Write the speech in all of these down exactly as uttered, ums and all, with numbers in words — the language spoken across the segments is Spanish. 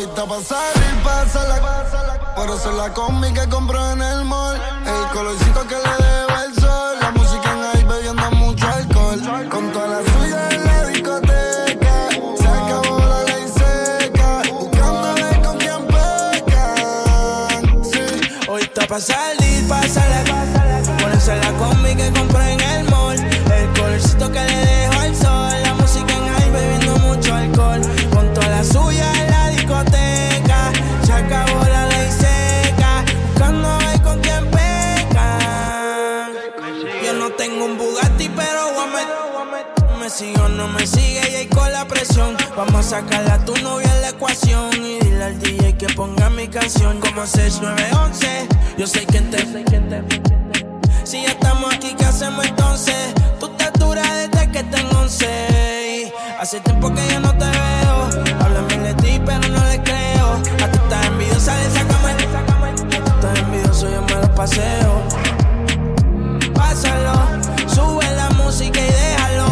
Hoy está pa' salir, pásala. Por eso la combi que compró en el mall. El colorcito que le dejo el sol. La música en ahí bebiendo mucho alcohol. Con toda la suya en la discoteca. Se acabó la ley seca. Buscando a ver con quién pecan. Sí. Hoy está pa' salir, pásala. Por eso la combi que compró en el mall. El colorcito que le dejo el sol. La música en ahí bebiendo mucho alcohol. Con toda la suya en la discoteca. Se acabó la ley seca. Buscando a ver con quién peca. Yo no tengo un Bugatti, pero voy a meter. Me sigue o no me sigue y ahí con la presión. Vamos a sacarla a tu novia en la ecuación. Y dile al D J que ponga mi canción. Como seis nueve once. Yo sé quién te... Si ya estamos aquí, ¿qué hacemos entonces? Tú estás dura desde que tengo once. Hace tiempo que yo no te veo. Háblame de ti, pero no le creo. A tú estás envidiosa de esa cama. A tú estás envidioso, yo me lo paseo. Pásalo, sube la música y déjalo.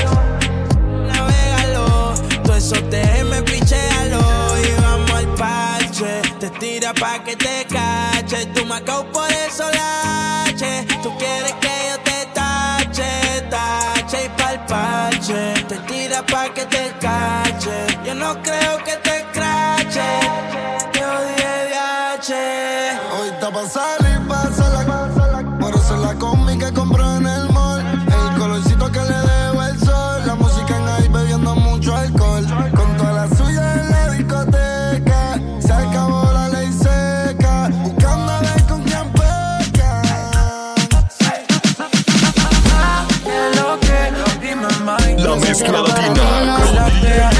Navégalo, todo eso te me pichéalo. Y vamos al parche. Te tira pa' que te cache. Tú me acabo por eso lache. Tú quieres que yo te tache, tache y pa'l parche. Te tira pa' que te cache. Yo no creo que te crache. Te odié de H. Hoy está pa' salir, pásala. Por eso la combi que compró en el mall. El colorcito que le dejo el sol. La música en ahí bebiendo mucho alcohol. Con toda la suya en la discoteca. Se acabó la ley seca. Buscando a ver con quién peca. La mezcla latina con D J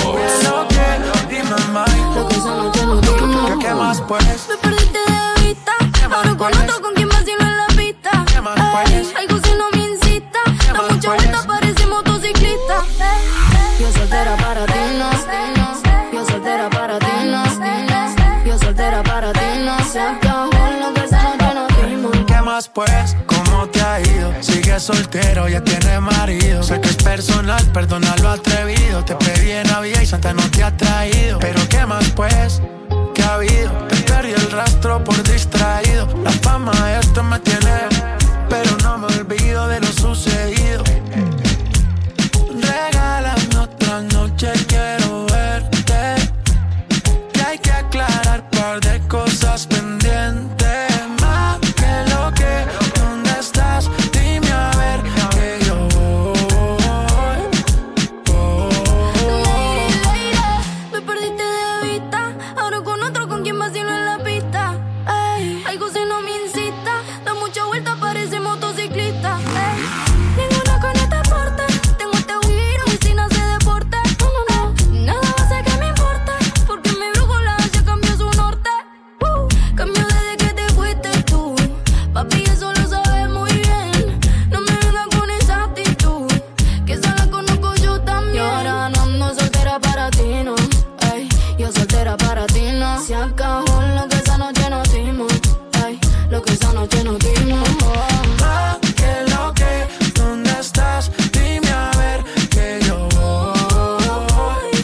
¿Qué más puedes? Me perdiste de vista. Ahora con otro con quien vacilo en la pista. ¿Qué más puedes? Algo si no me incita. Da mucha vuelta, parece motociclista. Yo soltera para ti, no. Yo soltera para ti, no. Yo soltera para ti, no. Se acabó lo que esa noche nos dimos. ¿Qué más pues? ¿Cómo te ha ido? Sigues soltero, ya tienes marido. Sé que es personal, perdona lo atrevido. Te pedí en Navidad y Santa no te ha traído. Pero ¿qué más pues? ¿Qué ha habido? Te perdí el rastro por distraído. La fama de esto me tiene, pero no me olvido de lo sucedido. Regálame otra noche, quiero verte. Que hay que aclarar un par de cosas pendientes. Más que lo que, ¿dónde estás? Dime a ver que yo voy. Me perdiste de vista. Ahora con otro con quien vacilo en la pista. Ey, algo si no me incita. Da mucha vuelta, parece motociclista. Ey, ninguna con este porte. Tengo este giro y si no se deporte. No, no, no, nada va a hacer que me importe. Porque mi brújula ya cambió su norte. Uh, cambió desde que te fuiste tú. Papi, eso lo sabes muy bien. No me vengas con esa actitud. Que esa la conozco yo también. Y ahora no ando soltera para ti, no. Ey, yo soltera para ti, no. Se acabó lo que esa noche nos dimos. Ey, lo que esa noche nos dimos. Más que lo que, ¿dónde estás? Dime a ver que yo voy.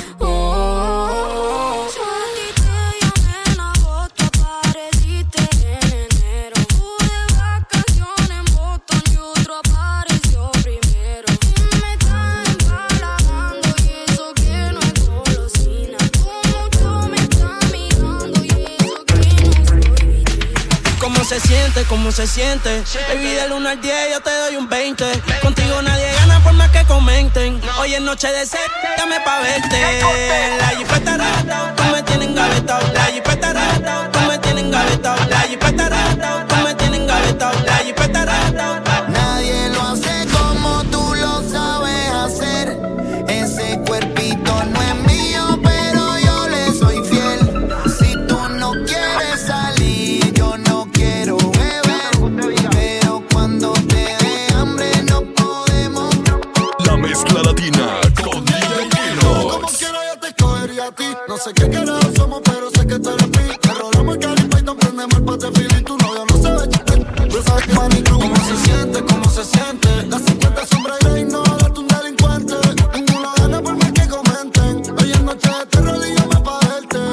Oh. Saliste ya en agosto, apareciste en enero. Pude vacaciones en Boston y otro apareció primero. Y me estás empalagando y eso que no es golosina. Tú mucho me estás mirando y eso que no estoy vitrina. ¿Cómo se siente? ¿Cómo se siente? Baby, del uno al diez yo te doy un veinte. Contigo nadie gana por más que comenten. Hoy es noche de sed, dame pa' verte. La jipeta rata, tú me tienes engavetado. La jipeta rata, tú me tienes engavetado. La jipeta rata, tú me tienes engavetado. La jipeta rata. Nadie lo hace como tú lo sabes hacer. Ese cuerpito no es mío, pero yo le soy fiel. Si tú no quieres salir, yo no quiero beber. Pero cuando te dé hambre no podemos. La mezcla latina con D J Como quiera yo te escogería a ti. No sé qué carajo somos, pero sé que tú eres mí. Te rodamos el Cali Python, prendemos el pate fili. Tu novio no se ve chiste. Tú sabes que Manny Cruz. ¿Cómo se siente? ¿Cómo se siente? Las cincuenta sombras y rey, no darte un delincuente. Ninguna gana por más que comenten. Hoy es noche de terror y yo me pa' verte.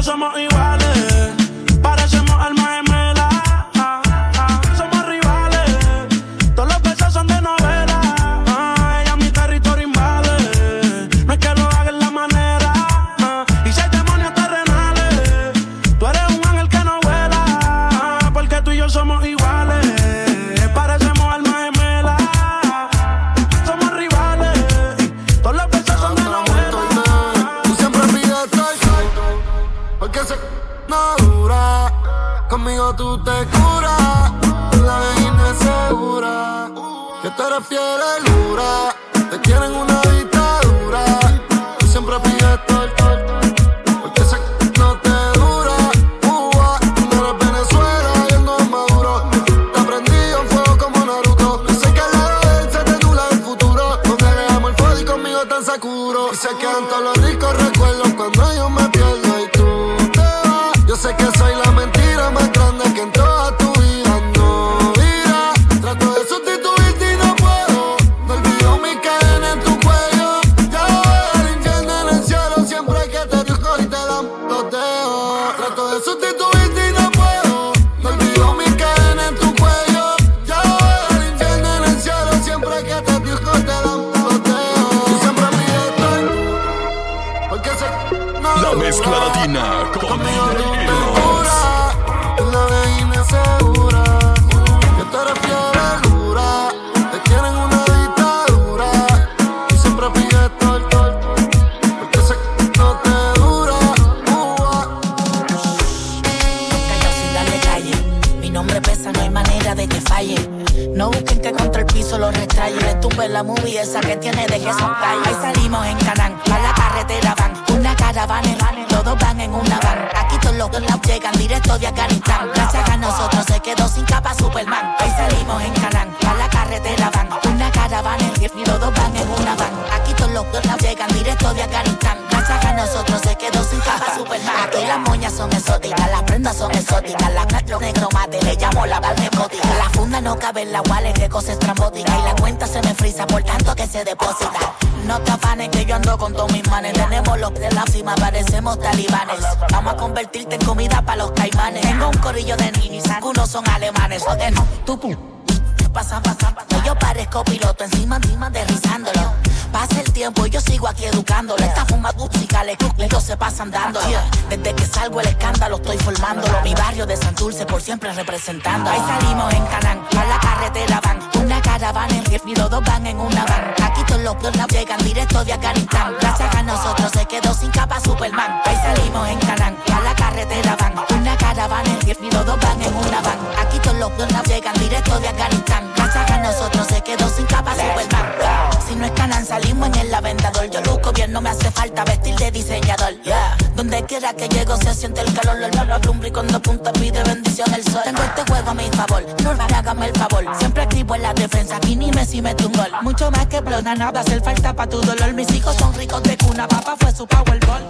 somos iguales. Parecemos almas gemelas. Ah, ah, somos rivales. Todos los besos son de novela. Ah, ella mi territorio invade. No es que lo haga en la manera. Ah, y si hay demonios terrenales, tú eres un ángel que no vuela. Ah, porque tú y yo somos iguales. Parecemos almas gemelas. Somos rivales. Todos los besos son de novela. Tú siempre pides estar porque sé no dura. Conmigo tú te curas. La gallina es segura. Que tú eres fiel y dura. Te quieren una dictadura. Tú siempre pides estar porque sé no te dura. Cuba, tú no eres Venezuela y él no es Maduro. Te prendido en fuego como Naruto. Yo sé que al lado de él se te nubla el futuro. Donde dejamos el fuego y conmigo tan seguro. Y se quedan todos los ricos recuerdos cuando yo me pierdo y tú te vas. Yo sé que soy la mentira más grande que en toda tu vida no irá. Trato de sustituirte y no puedo. No olvido mi cadena en tu cuello. Ya voy al infierno en el cielo siempre que te digo y te dan los dedos. Trato de sustituirte y no puedo. No olvido mi cadena en tu cuello. Ya voy al infierno en el cielo siempre que te digo y te dan los dedos. Tú siempre pides estar porque sé no La dura. mezcla latina con Conmigo tú D J te Enos. curas, la gallina es segura. Que tú eres fiel y dura. Te quieren una dictadura. Y siempre pides tol, tol, porque sé que no te dura. Cuba. Callao sin darle calle. Mi nombre pesa, no hay manera de que falle. No busquen que contra el piso lo restraye. Le tumbe la movie esa que tiene de que son calle. Ahí salimos en Canán, a la carretera van. Una caravana, todos van en una van. Aquí todos los lados llegan directo de Afganistán. Gracias a nosotros se quedó sin capa Superman. Ahí salimos en Canán, a la carretera van. Una caravana, todos van en una van. Aquí todos los lados llegan directo de Afganistán. Gracias a nosotros se quedó sin capa Superman. Aquí las moñas son exóticas, las prendas son exóticas. Las los negros mate, le llamo la balnebótica. La funda no cabe en la wallet, que cosa estrambótica. Y la cuenta se me frisa por tanto que se deposita. No te afanes que yo ando con todos mis manes. Tenemos los de la cima, parecemos talibanes. Vamos a convertirte en comida para los caimanes. Tengo un corillo de ninis, algunos son alemanes. Joder, tú pasa, pasa, pasa. Yo parezco piloto encima, encima aterrizándolo. Pasa el tiempo y yo sigo aquí educándolo. Esta fuma música, ellos se pasan dándolo. Desde que salgo el escándalo estoy formándolo. Mi barrio de Santurce por siempre representando. Ahí salimos en Canán, a la carretera van. Una caravana en riesgo y los dos van en una van. Aquí todos los lados llegan directo de Afganistán. Gracias a nosotros se quedó sin capa Superman. Ahí salimos en Canán, a la carretera van. Una caravana en riesgo y los dos van en una van. Aquí todos los lados llegan directo de Afganistán. Gracias a nosotros se quedó sin capa Superman. Si no es Canán salimos en el aventador. Yo luzco bien, no me hace falta vestir de diseñador. Yeah. Donde quiera que llego se siente el calor. El valor alumbra y con dos puntas pide bendición el sol. Tengo este juego a mi favor, no hágame el favor. Siempre escribo en la defensa, aquí ni Messi mete un gol. Mucho más que plona, nada hacer falta pa' tu dolor. Mis hijos son ricos de cuna, papá fue su Powerball.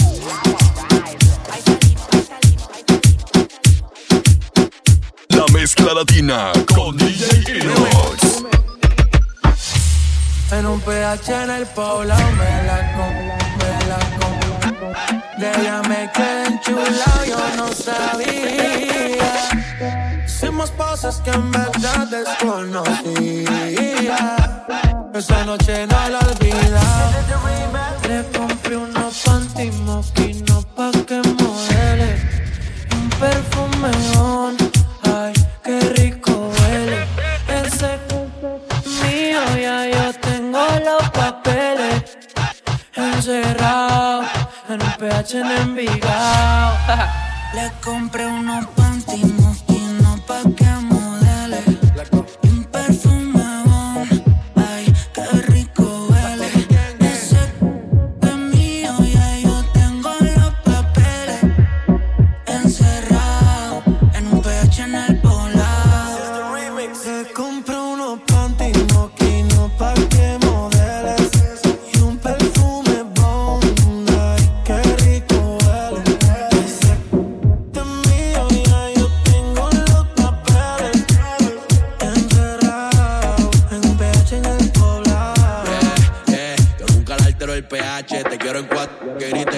La mezcla latina con D J Enos. En un P H en el poblado me la con, me la con. De ella me quedé enchulado, yo no sabía. Hicimos cosas que en verdad desconocía. Esa noche no la olvidaba. Le compré unos panty moquinos pa' que modele. Un perfumón, ay, qué rico huele. Ese mío ya yo tengo los papeles encerrados en un P H en Envigado. Le compré unos panty moquinos pa' que modele. Un perfume bon, ay, qué rico huele. Ese es mío, ya yo tengo los papeles encerrados en un P H en el poblado. Le compré unos panty moquinos pa' que modeles y un perfume bon, ay, qué rico huele. Ese es mío, ya yo tengo los papeles encerrados en un P H en el poblado. Eh, eh, yo nunca le altero el P H, te quiero en cuatro, que grites house.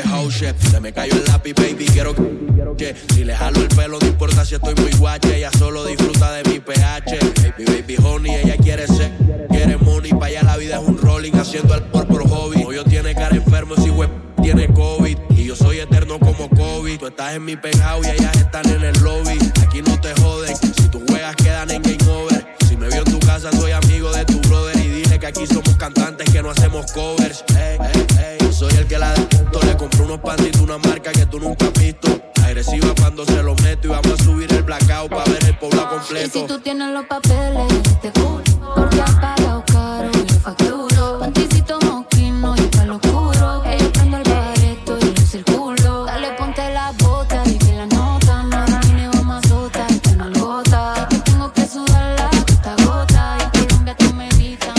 noche. Se me cayó el lápiz, baby, quiero que si le jalo el pelo, no importa si estoy muy guache. Ella solo disfruta de mi pH. Baby, baby, honey, ella quiere ser, quiere money. Pa' allá la vida es un rolling, haciendo el por por hobby. Hoyo tiene cara enfermo, si web tiene COVID. Y yo soy eterno como Kobe. Tú estás en mi penthouse y ellas están en el lobby. Aquí no te joden, si tú juegas quedan en game over. Si me vio en tu casa, soy amigo de tu brother. Y dile que aquí somos cantantes, que no hacemos covers. Hey, hey, hey. Yo soy el que la de le compré unos pantitos, una marca que tú nunca has visto. Agresiva cuando se lo meto y vamos a subir el blackout pa' ver el pueblo completo. Y si tú tienes los papeles, te juro, porque has pagado caro y lo facturo. Panticito moquino y palo oscuro. Ella prendo el bareto y lo circulo. Dale, ponte la bota y que la nota. No tiene goma sota y que no gota. Que tengo que sudarla gota a gota. Y en Colombia tú me gritan.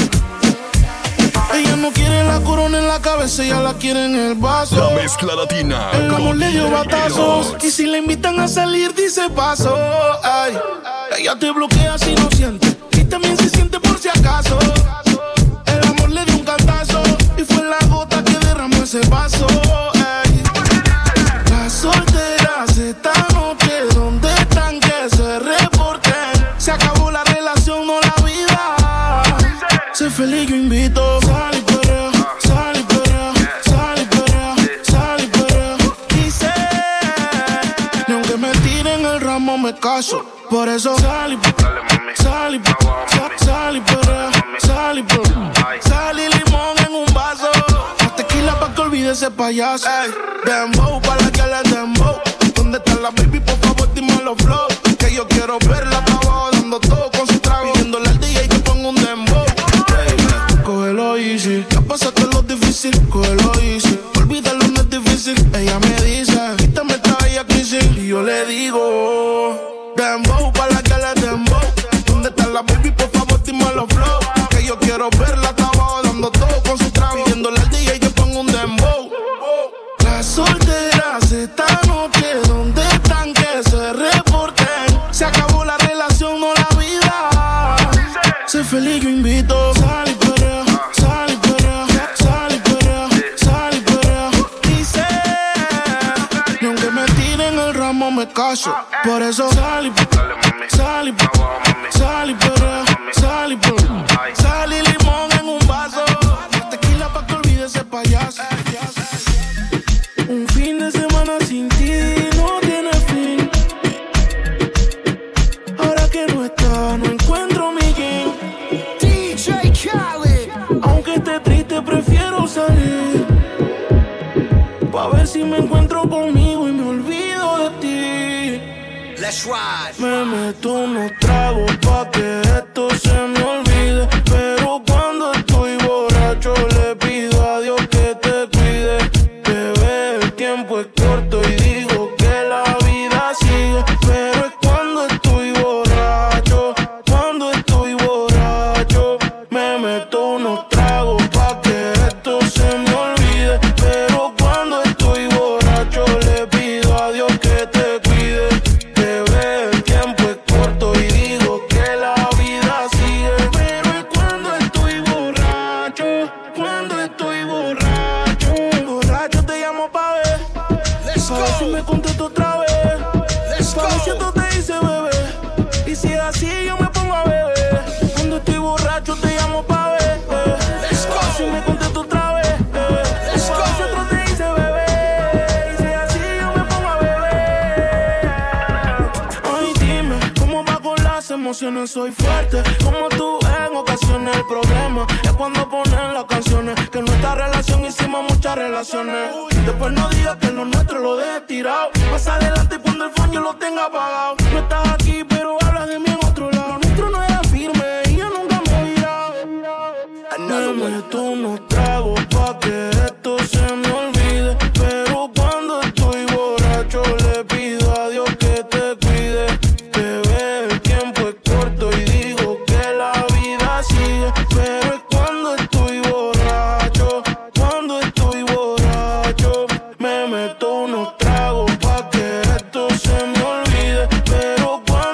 Ella no quiere la corona en la cabeza, ella la quiere en el vaso. La mezcla latina. El amor le dio batazos. Y si la invitan a salir, dice paso. Ay, ella te bloquea si no siente. Y también se siente por si acaso. El amor le dio un cantazo. Y fue la gota que derramó ese vaso. Ay, las solteras esta noche, ¿dónde están? Que se reporten. Se acabó la relación, no la vida. Sé feliz, yo invito. Sal y perrea, sal y perrea, sal y perrea, sal y perrea. Y sé, ni aunque me tiren el ramo me caso. Por eso sal y sal y sal, sal y perrea, sal y perrea. Sal y limón en un vaso. La tequila pa' que olvide ese payaso. Ey, dembow pa' la que le dembow. ¿Dónde está la baby? Por favor dime los flow. Que yo quiero verla pa' abajo dando todo con su trago. Pidiéndole al D J que ponga un dembow. Cógelo easy, ya pasaste lo difícil, cógelo easy. Olvídalo, no es difícil. Ella me dice, quítame esta bella crisis. Y yo le digo, dembow pa' la que le dembow. ¿Dónde está la baby? Por favor dime los flow. Que yo quiero verla hasta abajo dando todo con su trago. Pidiéndole al D J que ponga un dembow. Las solteras esta noche, ¿dónde están? Que se reporten. Se acabó la relación, no la vida. Sé feliz, yo invito. Sal y perrea, sal y perrea, sal y perrea, sal y perrea. Dice, ni aunque me tiren el ramo me caso. Por eso sal y sal y sal y perrea, sal y perrea. Sal y limón en un vaso. Tequila pa' que olvide ese payaso. Un fin de semana sin ti no tiene fin. Ahora que no está, no encuentro mi game. D J Khaled. Aunque esté triste, prefiero salir pa' ver si me encuentro conmigo y me olvido de ti. Let's ride. Me meto unos tragos pa' que esto se me olvide. Pero cuando estoy borracho le pido a Dios que te cuide. Bebé, el tiempo es corto y digo que la vida sigue. Pero es cuando estoy borracho, cuando estoy borracho. Me meto unos tragos pa' que esto se me olvide. Pero cuando estoy borracho le pido a Dios que te cuide. Bebé, el tiempo es corto y digo que la vida sigue. Pero es cuando estoy borracho, cuando estoy borracho. Borracho te llamo pa' ver, Let's pa' ver si go. me contesto otra vez. Let's Pa' ver si esto go. te dice bebé. Y si es así yo me pongo a beber. Cuando estoy borracho te llamo pa' ver. Let's Pa' ver go. si me contesto otra vez. Let's Pa' ver si go. otro te dice bebé. Y si es así yo me pongo a beber. Ay, dime, ¿cómo va con las emociones? Soy fuerte, como tú en ocasiones. El problema es cuando ponen las canciones. Que en nuestra relación hicimos muchas relaciones. Después no digas que lo nuestro lo dejes tirado. Más adelante cuando el phone yo lo tenga apagado. No estás aquí, pero hablas de mí en otro lado. Lo nuestro no era firme y yo nunca me he virado. Me meto unos tragos pa' que esto se me olvide. Pero cuando estoy borracho le pido a Dios que te cuide. Bebé, el tiempo es corto y digo que la vida sigue. Pero es cuando estoy borracho, cuando estoy borracho. Me meto unos tragos pa' que esto se me olvide. Pero cuando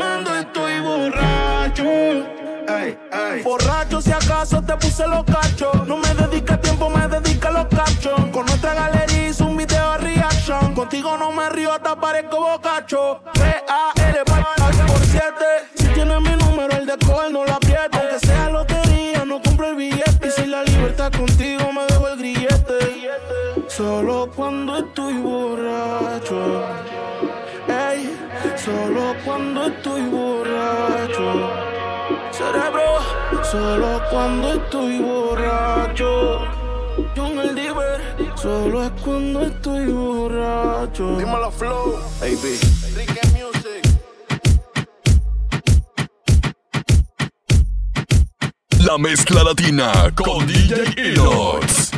cuando estoy borracho. Ey, ey. Borracho si acaso te puse los cachos. No me dedica tiempo, me dedica los cachos. Con nuestra galería hice un video reaction. Contigo no me río, hasta parezco bocacho. P A L por siete. Si tienes mi número, el de coger no lo apriete. Aunque sea lotería, no compro el billete. Y si la libertad contigo me dejo el grillete. Solo cuando estoy borracho. Ey, solo cuando estoy borracho. Cerebro, solo cuando estoy borracho. John el Diver, solo es cuando estoy borracho. Dímelo Flow, baby. Enrique Music. La mezcla latina con D J Inox.